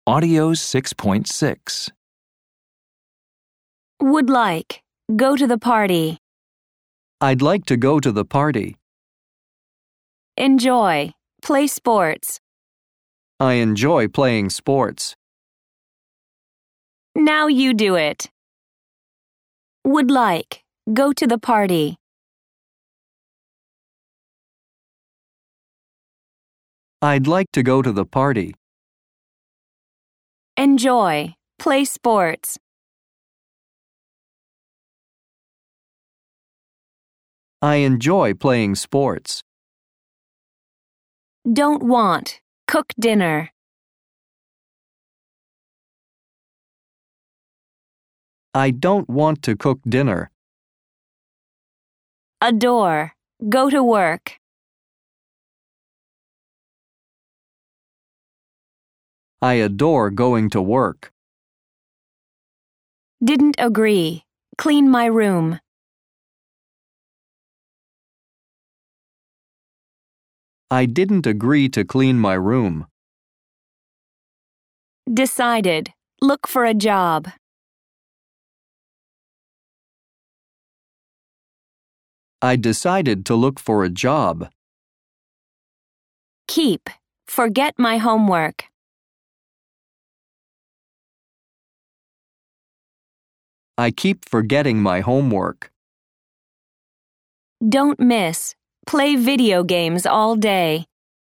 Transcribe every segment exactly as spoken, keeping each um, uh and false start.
Audio six point six. Would like. Go to the party. I'd like to go to the party. Enjoy. Play sports. I enjoy playing sports. Now you do it. Would like. Go to the party. I'd like to go to the party. Enjoy. Play sports. I enjoy playing sports. Don't want. Cook dinner. I don't want to cook dinner. Adore. Go to work. I adore going to work. Didn't agree. Clean my room. I didn't agree to clean my room. Decided. Look for a job. I decided to look for a job. Keep. Forget my homework. I keep forgetting my homework. Don't miss. Play video games all day.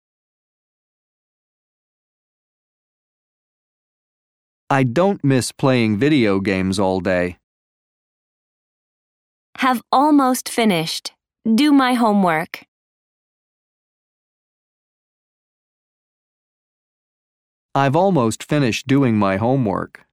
I don't miss playing video games all day. Have almost finished. Do my homework. I've almost finished doing my homework.